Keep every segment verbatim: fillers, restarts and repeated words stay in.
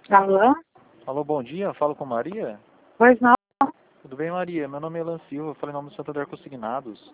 Alô? Alô, bom dia. Falo com Maria. Pois não. Tudo bem, Maria? Meu nome é Elan Silva. Eu falei em nome do Santander Consignados.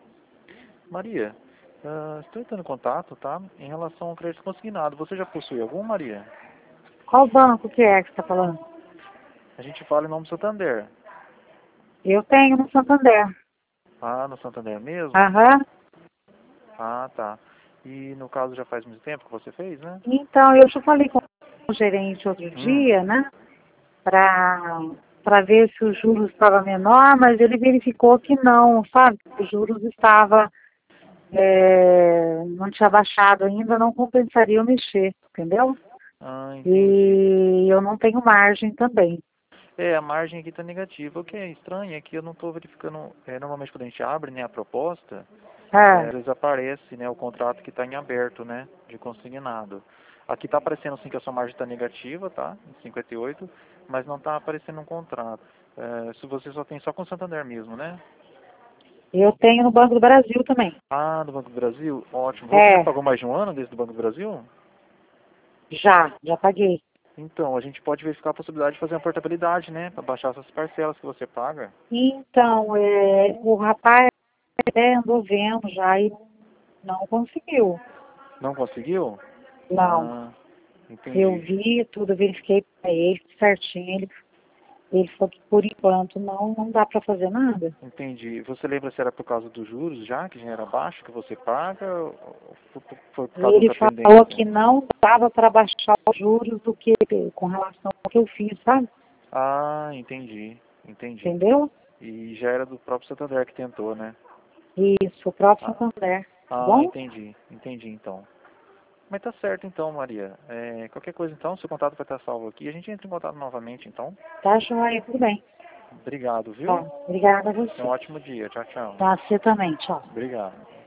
Maria, ah, estou entrando em contato, tá? Em relação ao crédito consignado. Você já possui algum, Maria? Qual banco que é que você está falando? A gente fala em nome do Santander. Eu tenho no Santander. Ah, no Santander mesmo? Aham. Ah, tá. E no caso já faz muito tempo que você fez, né? Então, eu já falei com o gerente outro Hum. dia, né? Para para ver se os juros estava menor, mas ele verificou que não, sabe? Os juros estava, é, não tinha baixado ainda, não compensaria eu mexer, entendeu? Ah, entendi. E eu não tenho margem também. É, a margem aqui está negativa. O que é estranho é que eu não estou verificando. É, normalmente quando a gente abre, né, a proposta, é, Ah, às vezes aparece, né, o contrato que está em aberto, né, de consignado. Aqui está aparecendo sim que a sua margem está negativa, tá, em cinquenta e oito, mas não está aparecendo um contrato. É, se você só tem só com o Santander mesmo, né? eu tenho no Banco do Brasil também. Ah, do Banco do Brasil? Ótimo. Você já É, pagou mais de um ano desde o Banco do Brasil? já, já paguei. Então, a gente pode verificar a possibilidade de fazer uma portabilidade, né, para baixar essas parcelas que você paga. Então, é, o rapaz até andou vendo já e não conseguiu. Não conseguiu? Não. Ah, Eu entendi. vi tudo, verifiquei para ele certinho. Ele, ele falou que por enquanto não, não dá para fazer nada. Entendi. Você lembra se era por causa dos juros já, que já era baixo, que você paga, ou foi por foi por causa de Ele outra falou pendência? que não dava para baixar os juros do que com relação ao que eu fiz, sabe? Ah, entendi. Entendi. Entendeu? E já era do próprio Santander que tentou, né? Isso, o próprio Ah, Santander, tá ah, bom? entendi. Entendi, então. Mas tá certo, então, Maria. É, qualquer coisa, então, seu contato vai estar salvo aqui. A gente entra em contato novamente, então. Tá joia, tudo bem. Obrigado, Tá, viu? obrigada a Tenha um você. ótimo dia. Tchau, tchau. Tá, você também, tchau. Obrigado.